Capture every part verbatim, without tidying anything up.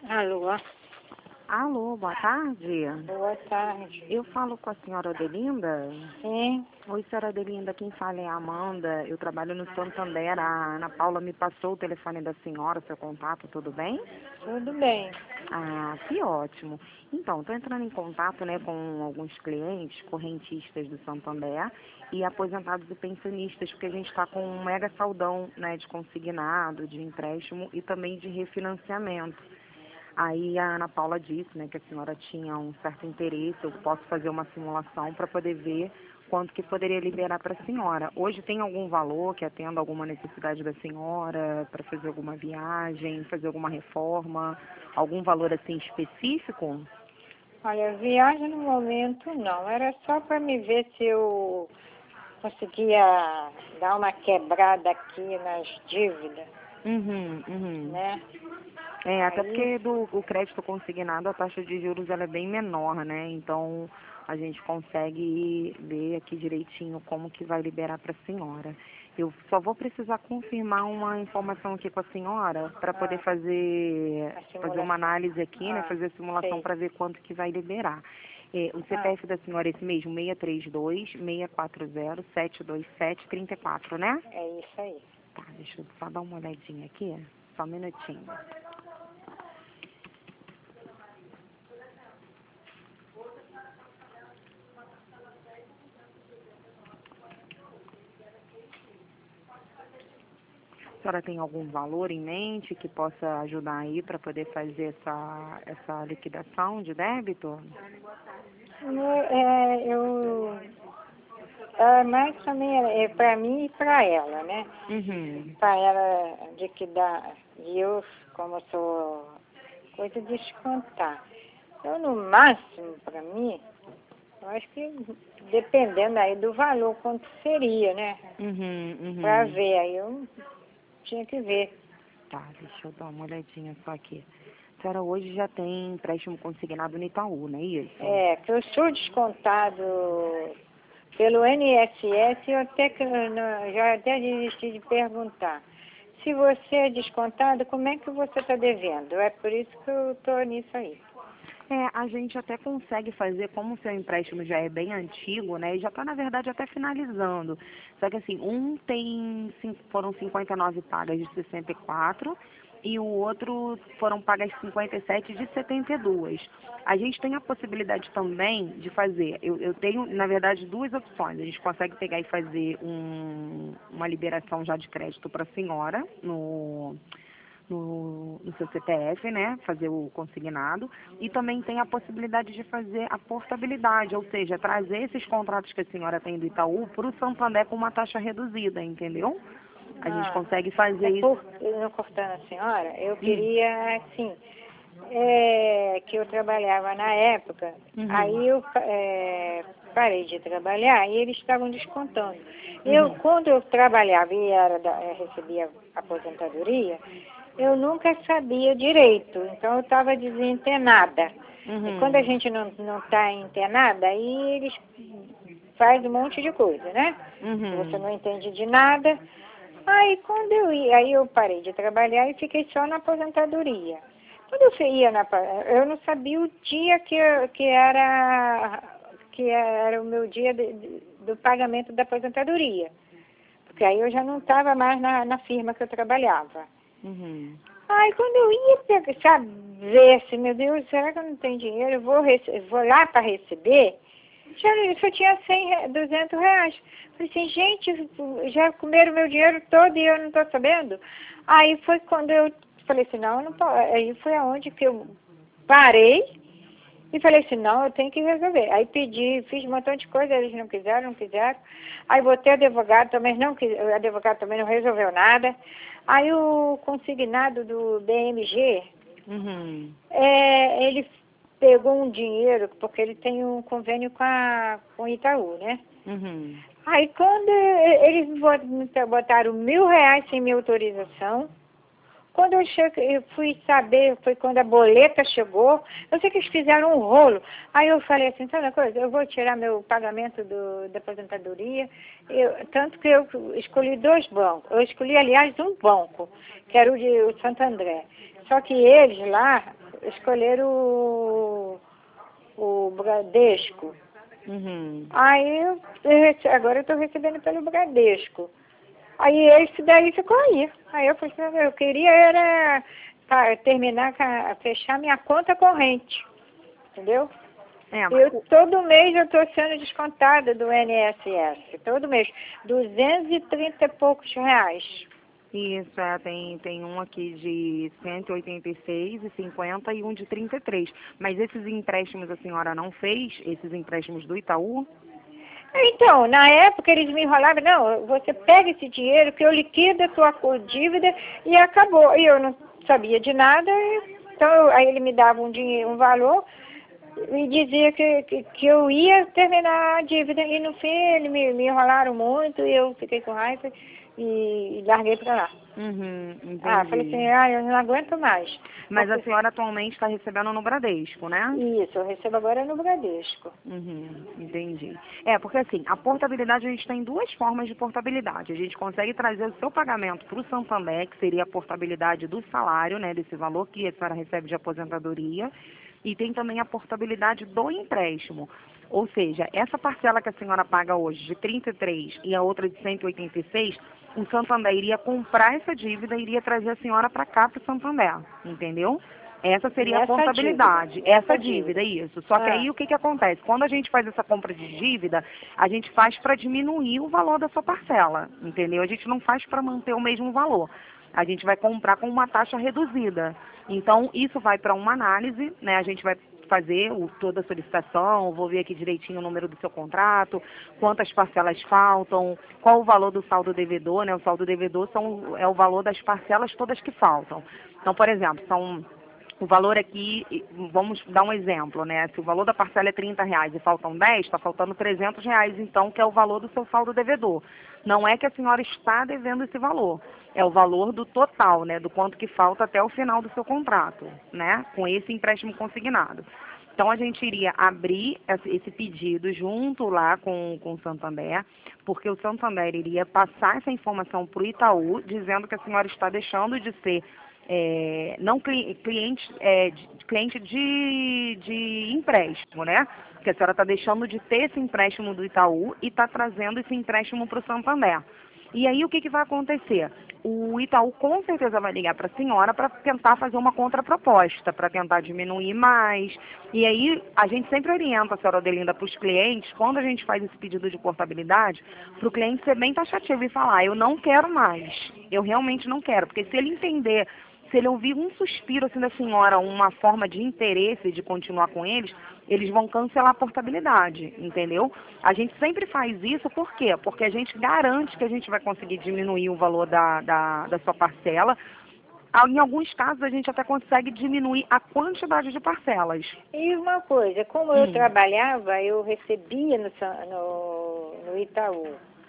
Alô, Alô, boa tarde. boa tarde. Eu falo com a senhora Adelinda. Sim, Oi, senhora Adelinda, quem fala é a Amanda. Eu trabalho no Santander. A Ana Paula me passou o telefone da senhora, seu contato, tudo bem? tudo bem. Ah, que ótimo. Então, estou entrando em contato, né, com alguns clientes, correntistas do Santander e aposentados e pensionistas, porque a gente está com um mega saldão, né, de consignado, de empréstimo e também de refinanciamento. Aí a Ana Paula disse, né, que a senhora tinha um certo interesse, eu posso fazer uma simulação para poder ver quanto que poderia liberar para a senhora. Hoje tem algum valor que atenda alguma necessidade da senhora para fazer alguma viagem, fazer alguma reforma, algum valor assim específico? Olha, viagem no momento não, era só para me ver se eu conseguia dar uma quebrada aqui nas dívidas, Uhum, uhum. né? É, até Aí, porque do o crédito consignado a taxa de juros ela é bem menor, né? Então a gente consegue ver aqui direitinho como que vai liberar para a senhora. Eu só vou precisar confirmar uma informação aqui com a senhora para poder ah, fazer a fazer uma simulação. análise aqui, né? Ah, Fazer a simulação sei. para ver quanto que vai liberar. É, o Ah, C P F da senhora é esse mesmo, seis três dois, seis quatro zero, sete dois sete, três quatro, né? é isso aí. Tá, deixa eu só dar uma olhadinha aqui, só um minutinho. A senhora tem algum valor em mente que possa ajudar aí para poder fazer essa, essa liquidação de débito? No- É, eu, é, mais também é para mim e para ela, né? Uhum. Para ela liquidar, e eu, como eu sou coisa de descontar. Então, no máximo, para mim, eu acho que dependendo aí do valor, quanto seria, né? Uhum, Para uhum. ver, aí eu tinha que ver. Tá, deixa eu dar uma olhadinha só aqui. A senhora hoje já tem empréstimo consignado no Itaú, não é isso? É, que eu sou descontado pelo I N S S, eu até que não- já até desisti de perguntar. Se você é descontado, como é que você está devendo? É por isso que eu estou nisso aí. É, a gente até consegue fazer, como o seu empréstimo já é bem antigo, né? E já está, na verdade, até finalizando. Só que assim, um tem, cin- foram cinquenta e nove pagas de sessenta e quatro e o outro foram pagas cinquenta e sete de setenta e dois. A gente tem a possibilidade também de fazer, eu, eu tenho, na verdade, duas opções. A gente consegue pegar e fazer um, uma liberação já de crédito para a senhora no no, no seu C P F, né, fazer o consignado, e também tem a possibilidade de fazer a portabilidade, ou seja, trazer esses contratos que a senhora tem do Itaú para o Santander com uma taxa reduzida, entendeu? A gente Ah, consegue é fazer isso. por, não cortando a senhora, eu Hum. queria, assim, é, que eu trabalhava na época, Uhum. aí eu é, parei de trabalhar e eles estavam descontando. Eu, Uhum. quando eu trabalhava e era da, eu recebia aposentadoria, eu nunca sabia direito, então eu estava desentenada. E quando a Uhum. gente não não está entenada, aí eles fazem um monte de coisa, né? Você Uhum. não entende de nada. Aí quando eu ia, aí eu parei de trabalhar e fiquei só na aposentadoria. Quando eu ia na, eu não sabia o dia que, eu- que era que era o meu dia de- de- do pagamento da aposentadoria, porque aí eu já não estava mais na, na firma que eu trabalhava. Uhum. Aí quando eu ia pegar, saber assim, meu Deus, será que eu não tenho dinheiro? Eu vou, rece- vou lá para receber. Já, só tinha cem, re- duzentos reais. Falei assim, gente, já comeram meu dinheiro todo e eu não estou sabendo. Aí foi quando eu falei assim, não, eu não posso. Aí foi aonde que eu parei e falei assim, não, eu tenho que resolver. Aí pedi, fiz um montão de coisa, eles não quiseram, não quiseram. Aí botei advogado, também não quis, o advogado também não resolveu nada. Aí o consignado do B M G, Uhum. é, ele pegou um dinheiro, porque ele tem um convênio com a com o Itaú, né? Uhum. Aí quando eles bot- botaram mil reais sem minha autorização, quando eu, cheguei, eu fui saber, foi quando a boleta chegou, eu sei que eles fizeram um rolo. Aí eu falei assim, sabe uma coisa, eu vou tirar meu pagamento do, da aposentadoria, eu, tanto que eu escolhi dois bancos. Eu escolhi, aliás, um banco, que era o de o Santo André. Só que eles lá escolheram o, o Bradesco. Uhum. Aí, eu, eu- agora eu estou recebendo pelo Bradesco. Aí esse daí ficou aí. Aí eu falei, assim, eu queria era tá, terminar, com a- fechar minha conta corrente. Entendeu? É, Eu, todo mês eu estou sendo descontada do I N S S. Todo mês. duzentos e trinta e poucos reais. isso, é, tem, tem um aqui de cento e oitenta e seis e cinquenta e um de trinta e três. Mas esses empréstimos a senhora não fez? Esses empréstimos do Itaú? Então, na época eles me enrolavam, não, você pega esse dinheiro que eu liquido a tua co- dívida e acabou. E eu não sabia de nada, então eu- aí ele me dava um dinheiro, um valor e dizia que, que, que eu ia terminar a dívida. E no fim eles me, me enrolaram muito e eu fiquei com raiva e, e larguei pra lá. Uhum, Ah, falei assim, entendi. ah, eu não aguento mais. Mas a Porque, senhora atualmente está recebendo no Bradesco, né? isso, eu recebo agora no Bradesco. Uhum, entendi. É, porque assim, a portabilidade, a gente tem duas formas de portabilidade. A gente consegue trazer o seu pagamento para o Santander, que seria a portabilidade do salário, né, desse valor que a senhora recebe de aposentadoria, e tem também a portabilidade do empréstimo. Ou seja, essa parcela que a senhora paga hoje de trinta e três e a outra de cento e oitenta e seis, o Santander iria comprar essa dívida e iria trazer a senhora para cá, para o Santander, entendeu? Essa seria a Nessa dívida. portabilidade, essa Essa dívida, dívida. isso. Só que Ah. aí o que, que acontece? Quando a gente faz essa compra de dívida, a gente faz para diminuir o valor da sua parcela, entendeu? A gente não faz para manter o mesmo valor. A gente vai comprar com uma taxa reduzida. Então, isso vai para uma análise, né? A gente vai fazer o, toda a solicitação, vou ver aqui direitinho o número do seu contrato, quantas parcelas faltam, qual o valor do saldo devedor, né? O saldo devedor são, é o valor das parcelas todas que faltam. Então, por exemplo, são o valor aqui, vamos dar um exemplo, né? Se o valor da parcela é trinta reais e faltam dez, está faltando trezentos reais, então, que é o valor do seu saldo devedor. Não é que a senhora está devendo esse valor, é o valor do total, né? Do quanto que falta até o final do seu contrato, né? Com esse empréstimo consignado. Então, a gente iria abrir esse pedido junto lá com, com o Santander, porque o Santander iria passar essa informação para o Itaú, dizendo que a senhora está deixando de ser é, não cli cliente, é, de, cliente de, de empréstimo, né? Porque a senhora está deixando de ter esse empréstimo do Itaú e está trazendo esse empréstimo para o Santander. E aí o que, que vai acontecer? O Itaú com certeza vai ligar para a senhora para tentar fazer uma contraproposta, para tentar diminuir mais. E aí a gente sempre orienta a senhora Odelinda para os clientes, quando a gente faz esse pedido de portabilidade, para o cliente ser bem taxativo e falar, eu não quero mais, eu realmente não quero, porque se ele entender, se ele ouvir um suspiro assim da senhora, uma forma de interesse de continuar com eles, eles vão cancelar a portabilidade, entendeu? A gente sempre faz isso, por quê? Porque a gente garante que a gente vai conseguir diminuir o valor da, da, da sua parcela. Em alguns casos, a gente até consegue diminuir a quantidade de parcelas. E uma coisa, como eu Hum. trabalhava, eu recebia no, Sa- no, no Itaú.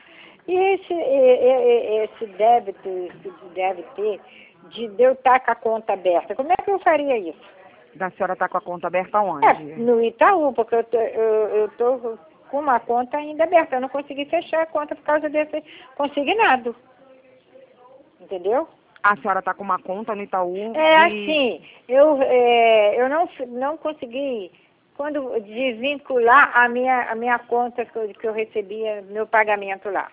E esse, e- e- esse débito que deve ter de de eu estar com a conta aberta, como é que eu faria isso? Da senhora está com a conta aberta É, onde? no Itaú, porque eu tô, eu, eu tô com uma conta ainda aberta. Eu não consegui fechar a conta por causa desse consignado. Entendeu? A senhora está com uma conta no Itaú É de... assim, eu, é, eu não, não consegui, quando desvincular a minha, a minha conta que eu, que eu recebia, meu pagamento lá.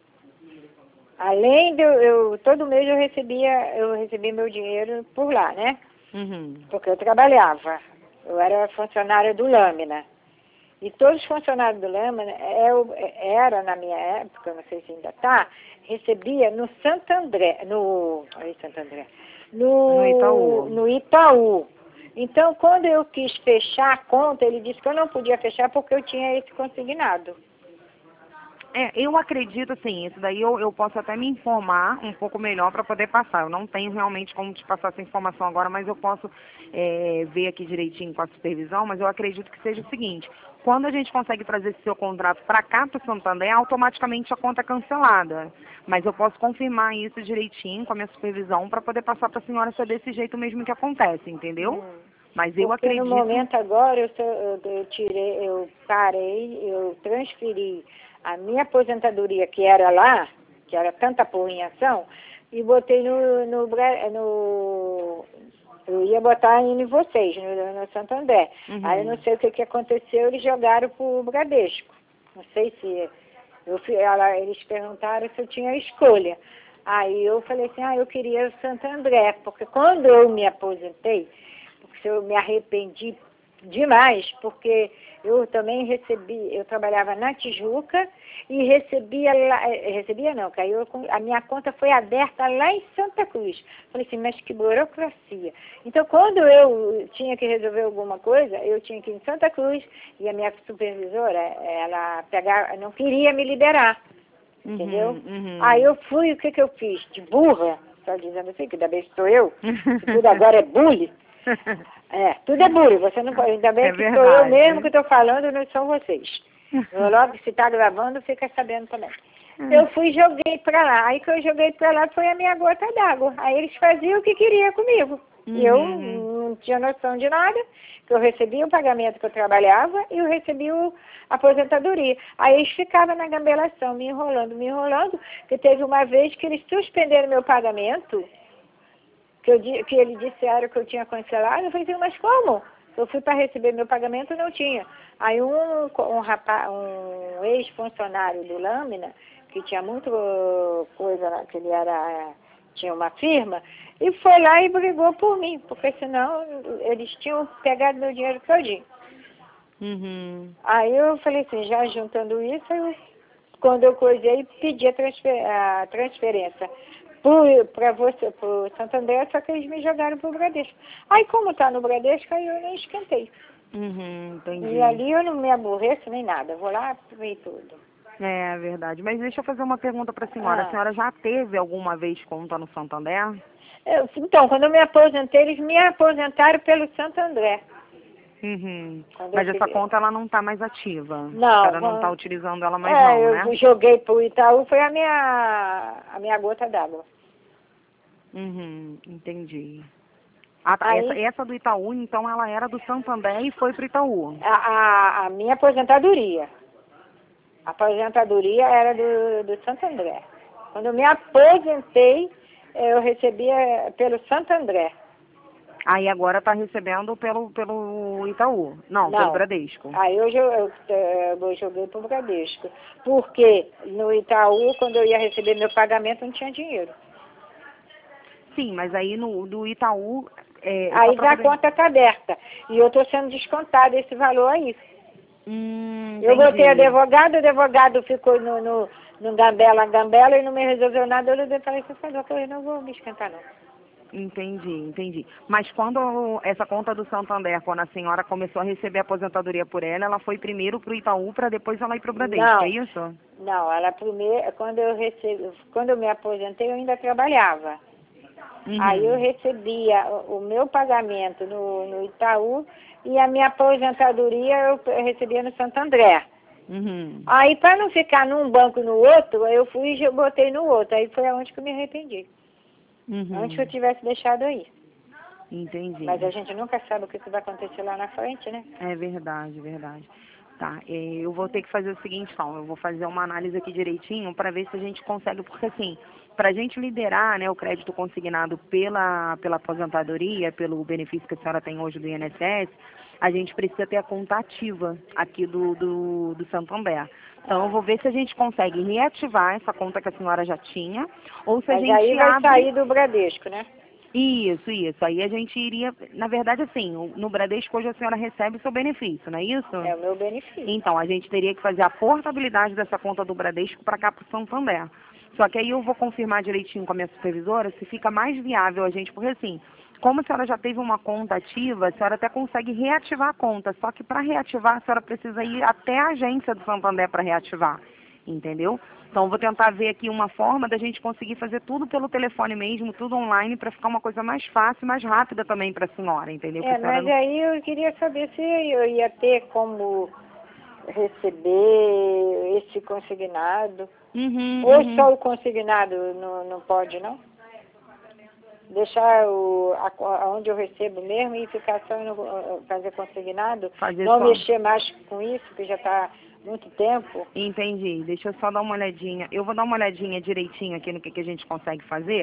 Além de eu, eu- todo mês eu recebia, eu recebia meu dinheiro por lá, né? Uhum. Porque eu trabalhava. Eu era funcionária do Lâmina. E todos os funcionários do Lâmina, eu, era na minha época, não sei se ainda está, recebia no Santo André, no, aí Santo André, No no, Itaú. no Itaú. Então, quando eu quis fechar a conta, ele disse que eu não podia fechar porque eu tinha esse consignado. É, eu acredito assim, isso daí eu, eu posso até me informar um pouco melhor para poder passar. Eu não tenho realmente como te passar essa informação agora, mas eu posso é, ver aqui direitinho com a supervisão, mas eu acredito que seja o seguinte, quando a gente consegue trazer esse seu contrato para cá, para o Santander, automaticamente a conta é cancelada. Mas eu posso confirmar isso direitinho com a minha supervisão para poder passar para a senhora ser desse jeito mesmo que acontece, entendeu? Hum. Mas eu Porque no acredito... momento agora eu, sou- eu, eu tirei, eu parei, eu transferi a minha aposentadoria que era lá, que era tanta porrinhação, e botei no, no, Bra- no, Eu ia botar em vocês, no, no Santo André. Uhum. Aí não sei o que, que aconteceu, eles jogaram pro Bradesco. Não sei se... Eu, fui- ela, eles perguntaram se eu tinha escolha. Aí eu falei assim, ah, eu queria o Santo André, porque quando eu me aposentei, porque eu me arrependi demais, porque eu também recebi, eu trabalhava na Tijuca e recebia lá, eh, recebia não, caiu, com- a minha conta foi aberta lá em Santa Cruz. Falei assim, mas que burocracia. Então, quando eu tinha que resolver alguma coisa, eu tinha que ir em Santa Cruz e a minha supervisora, ela pegava, não queria me liberar, Uhum, entendeu? uhum. Aí eu fui, o que que eu fiz? De burra, só dizendo assim, que ainda bem que sou eu, que tudo agora é bullying. É, tudo é bullying, você não pode, ainda bem É que sou eu verdade. mesmo que estou falando, não são vocês. Eu logo, se está gravando, fica sabendo também. Eu fui e joguei para lá, aí que eu joguei para lá foi a minha gota d'água. Aí eles faziam o que queriam comigo. E eu Uhum. não tinha noção de nada, que eu recebia o pagamento que eu trabalhava e eu recebia o- a aposentadoria. Aí eles ficavam na gambelação, me enrolando, me enrolando, que teve uma vez que eles suspenderam meu pagamento, que, eu, di- que eles disseram que eu tinha cancelado, eu falei assim, mas como? Eu fui para receber meu pagamento e não tinha. Aí um, co- um, rapaz, um ex-funcionário do Lâmina, que tinha muito uh, coisa lá, que ele era, tinha uma firma, e foi lá e brigou por mim, porque senão eles tinham pegado meu dinheiro todinho. Uhum. Aí eu falei assim, já juntando isso, eu, quando eu coisei, pedi a, transfer, a transferência para você, para o Santo André, só que eles me jogaram para o Bradesco. Aí como está no Bradesco, aí eu nem esquentei. Uhum, entendi. E ali eu não me aborreço nem nada, vou lá e tudo. É verdade. Mas deixa eu fazer uma pergunta para a senhora. A Ah, senhora já teve alguma vez conta no Santander? eu, então, quando eu me aposentei, eles me aposentaram pelo Santo André. Uhum. Quando eu Mas essa cheguei. conta ela não está mais ativa. A Não, senhora não está quando- utilizando ela mais é, não, eu né? joguei para o Itaú, foi a minha, a minha gota d'água. Uhum, entendi. Ah, tá. Essa, Aí, essa do Itaú, então, ela era do Santander e foi pro Itaú. a, a, a minha aposentadoria. A aposentadoria era do, do Santo André. Quando eu me aposentei, eu recebia pelo Santo André. Aí agora está recebendo pelo, pelo Itaú. Não, pelo Não. Bradesco. Aí hoje eu, eu, eu joguei para o Bradesco. Porque no Itaú, quando eu ia receber meu pagamento, não tinha dinheiro. Sim, mas aí no do Itaú... É, só Aí pra a poder... conta está aberta. E eu estou sendo descontada esse valor aí. Hum, Eu botei entendi. advogado, o advogado ficou no, no, no gambela, gambela e não me resolveu nada. Eu falei assim, eu não vou me esquentar não. Entendi, entendi. Mas quando essa conta do Santander, quando a senhora começou a receber a aposentadoria por ela, ela foi primeiro pro Itaú para depois ela ir pro Bradesco, é Não, isso? não, ela primeiro, quando eu recebi, quando eu me aposentei, eu ainda trabalhava. Uhum. Aí eu recebia o, o meu pagamento no, no Itaú e a minha aposentadoria eu pe- recebia no Santo André. Uhum. Aí para não ficar num banco e no outro, eu fui e botei no outro. Aí foi aonde que eu me arrependi. Antes que eu Uhum. tivesse deixado aí. Entendi. Mas a gente nunca sabe o que que vai acontecer lá na frente, né? É verdade, verdade. Tá, eh, eu vou ter que fazer o seguinte, então, eu vou fazer uma análise aqui direitinho para ver se a gente consegue, porque assim, para a gente liberar, né, o crédito consignado pela, pela aposentadoria, pelo benefício que a senhora tem hoje do I N S S, a gente precisa ter a conta ativa aqui do, do, do Santander. Então, eu vou ver se a gente consegue reativar essa conta que a senhora já tinha, ou se a Mas aí gente vai abre... sair do Bradesco, né? Isso, isso. Aí a gente iria, na verdade, assim, o- no Bradesco hoje a senhora recebe o seu benefício, não é isso? É o meu benefício. Então, a gente teria que fazer a portabilidade dessa conta do Bradesco para cá para o Santander. Só que aí eu vou confirmar direitinho com a minha supervisora se fica mais viável a gente, porque assim, como a senhora já teve uma conta ativa, a senhora até consegue reativar a conta, só que para reativar a senhora precisa ir até a agência do Santander para reativar, entendeu? Então, eu vou tentar ver aqui uma forma da gente conseguir fazer tudo pelo telefone mesmo, tudo online, para ficar uma coisa mais fácil, mais rápida também para a senhora, entendeu? Porque É, a senhora mas não... aí eu queria saber se eu ia ter como receber esse consignado. Uhum, Ou uhum. só o consignado não, não pode, não? Deixar o, a, a- onde eu recebo mesmo e ficar só no, fazer consignado, Fazer não só. mexer mais com isso, que já está muito tempo. Entendi. Deixa eu só dar uma olhadinha. Eu vou dar uma olhadinha direitinho aqui no que, que a gente consegue fazer.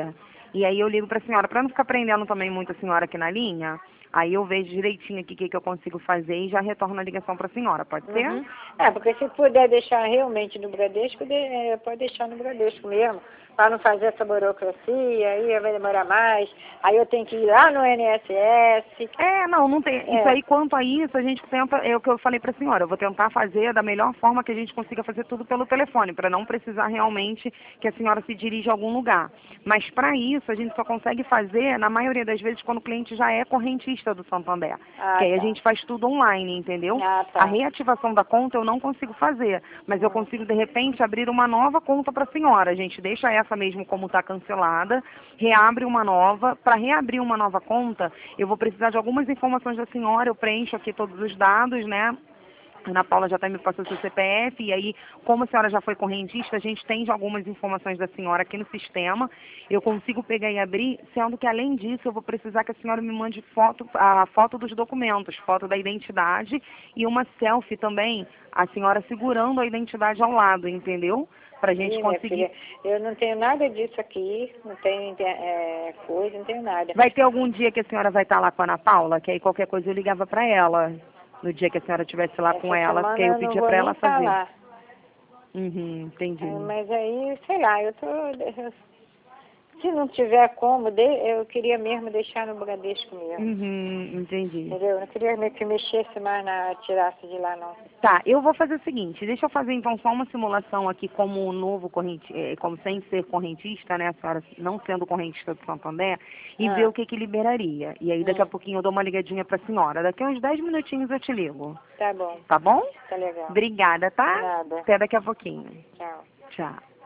E aí eu ligo para a senhora, para não ficar prendendo também muito a senhora aqui na linha, aí eu vejo direitinho aqui o que, que eu consigo fazer e já retorno a ligação para a senhora, pode ser? Uhum. É, porque se puder deixar realmente no Bradesco, de, é, pode deixar no Bradesco mesmo, para não fazer essa burocracia, aí vai demorar mais, aí eu tenho que ir lá no I N S S. É, não, não tem. É. Isso aí, quanto a isso, a gente tenta, é o que eu falei para a senhora, eu vou tentar fazer da melhor forma que a gente consiga fazer tudo pelo telefone, para não precisar realmente que a senhora se dirija a algum lugar. Mas para isso, a gente só consegue fazer, na maioria das vezes, quando o cliente já é correntista do Santander. Ah, que aí a tá. gente faz tudo online, entendeu? Ah, tá. A reativação da conta eu não consigo fazer, mas eu consigo, de repente, abrir uma nova conta para a senhora. A gente deixa essa mesmo como está cancelada, reabre uma nova. Para reabrir uma nova conta, eu vou precisar de algumas informações da senhora, eu preencho aqui todos os dados, né? A Ana Paula já está me passando seu C P F, e aí, como a senhora já foi correntista, a gente tem já algumas informações da senhora aqui no sistema. Eu consigo pegar e abrir, sendo que, além disso, eu vou precisar que a senhora me mande foto, a foto dos documentos, foto da identidade e uma selfie também, a senhora segurando a identidade ao lado, entendeu? Para a gente Ih, minha conseguir... filha, eu não tenho nada disso aqui, não tenho é, coisa, não tenho nada. Vai ter algum dia que a senhora vai estar lá com a Ana Paula, que aí qualquer coisa eu ligava para ela, no dia que a senhora estivesse lá Essa com ela, semana que aí eu eu não pedia vou para nem ela estar fazer. lá. Uhum, entendi. É, mas aí, sei lá, eu tô... eu- se não tiver como, de- eu queria mesmo deixar no Bradesco mesmo. Uhum, entendi. Entendeu? Eu não queria me- que mexesse mais na... tirasse de lá, não. Tá, eu vou fazer o seguinte, deixa eu fazer então só uma simulação aqui como novo corrente, eh, como sem ser correntista, né, a senhora não sendo correntista do Santander, e Ah. ver o que que liberaria. E aí daqui a Hum. pouquinho eu dou uma ligadinha pra senhora. Daqui a uns dez minutinhos eu te ligo. Tá bom, Tá bom? tá legal. Obrigada, tá? Nada. Até daqui a pouquinho. Tchau. Tchau.